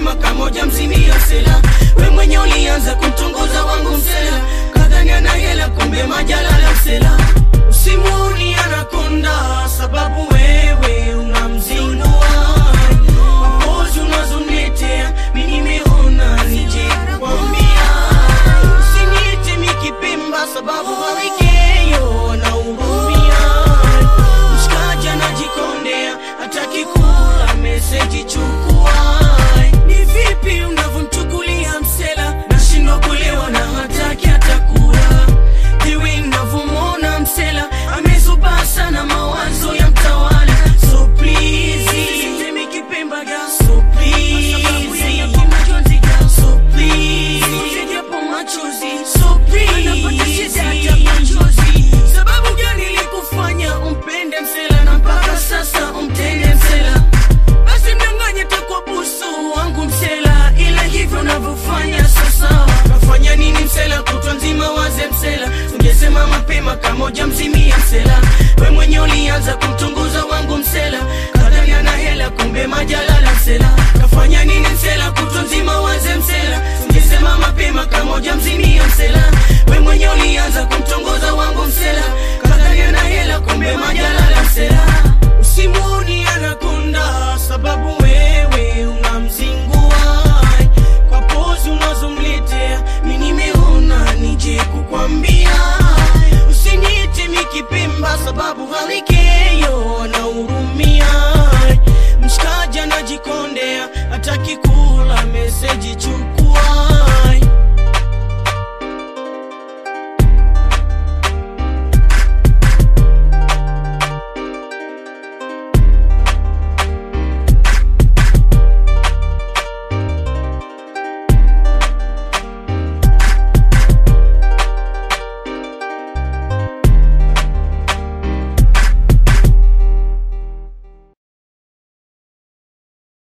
mapema kama hujamzimia msela. We mwenye ulianza kumtongoza wangu msela, kadhani ana hela kumbe majalala msela. Usimuoni anakonda sababu wewe unamzingua. Mapozi unazoniletea mimi nimeona nije kukwambia. Usiniite mikipemba sababu hawikeyo na urumia. Mshikaji anajikondea hataki kula meseji chukua. Ni vipi unavyomchukulia msela, nashindwa kuelewa na hataki atakula. Hiwi unavyomwona msela amezuba sana mawazo ya mtawala. So please usiniite mikipemba ga. So please so please usijapo machozi. So please anapata shida hata machozi. Sababu gani ilikufanya umpende msela na mpaka sasa umtende msela? Basi mdanganye takwa busu wangu msela, ila hivyo unavyofanya sasa. Kafanya nini msela kutwa nzima waze msela? Ungesema mapema kama hujamzimia msela. We mwenye ulianza kumtongoza wangu msela, kadhani ana hela kumbe majalala msela. Kafanya nini msela kutwa nzima waze msela? Ungesema mapema kama hujamzimia msela. We mwenye ulianza kumtongoza wangu msela, kadhani ana hela kumbe majalala msela. Usimuoni anakonda sababu wewe unamzingua. Kwa pozi unazomletea mimi nimeona nije kukwambia. Usiniite mikipemba sababu hawikeyo na urumia. Mshikaji anajikondea hataki kula meseji chukua.